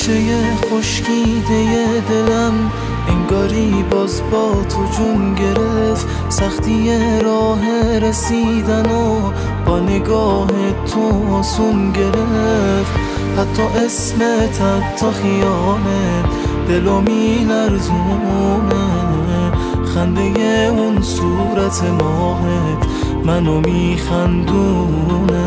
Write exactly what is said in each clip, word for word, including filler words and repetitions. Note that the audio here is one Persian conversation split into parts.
شیشه خشکیده دلم انگاری باز با تو جون گرفت، سختی راه رسیدن و با نگاه تو آسون گرفت. حتی اسمت حتی خیانت دلو می لرزونه، خنده اون صورت ماهت منو می خندونه.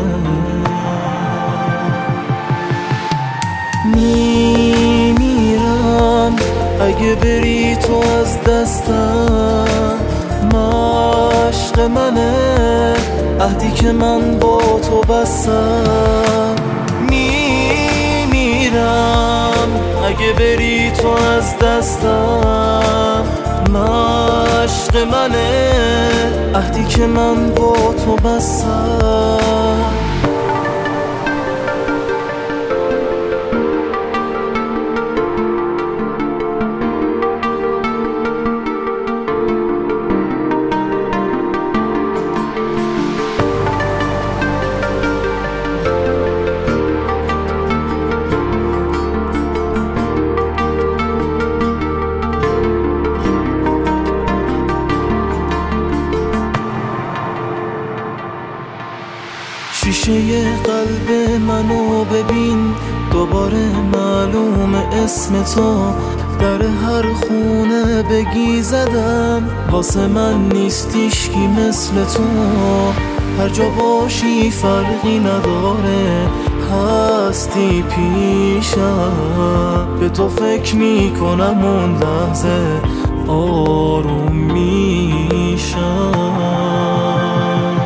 می میرم اگه بری تو از دستم، مشق منه عهدی که من با تو بستم. می میرم اگه بری تو از دستم، مشق منه عهدی که من با تو بستم. شیشه قلب منو ببین، دوباره معلوم اسم تو در هر خونه بگی زدم. واسه من نیستیش کی مثل تو، هر جا باشی فرقی نداره، هستی پیشم. به تو فکر میکنم اون لحظه آروم میشم.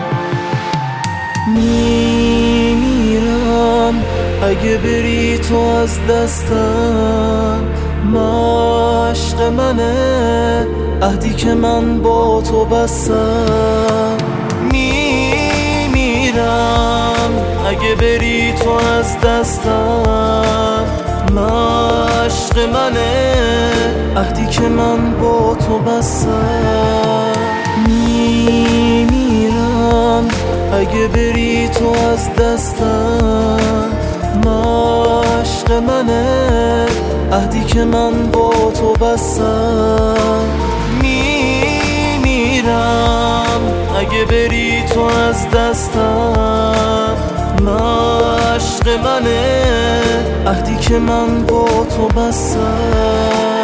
می میرم اگه بری تو از دستم، مشق منه عهدی که من با تو بستم. می میرم اگه بری تو از دستم، مشق منه عهدی که من با تو بستم. می میرم اگه بری تو از دستم، مشق منه عهدی که من با تو بستم. می میرم اگه بری تو از دستم، مشق منه عهدی که من با تو بستم.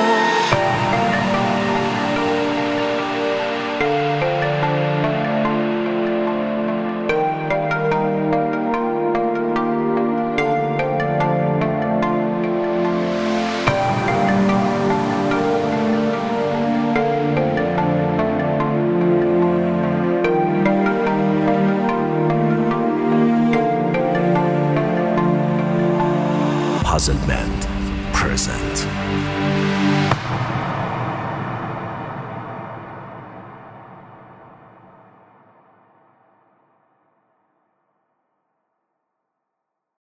Puzzled Man.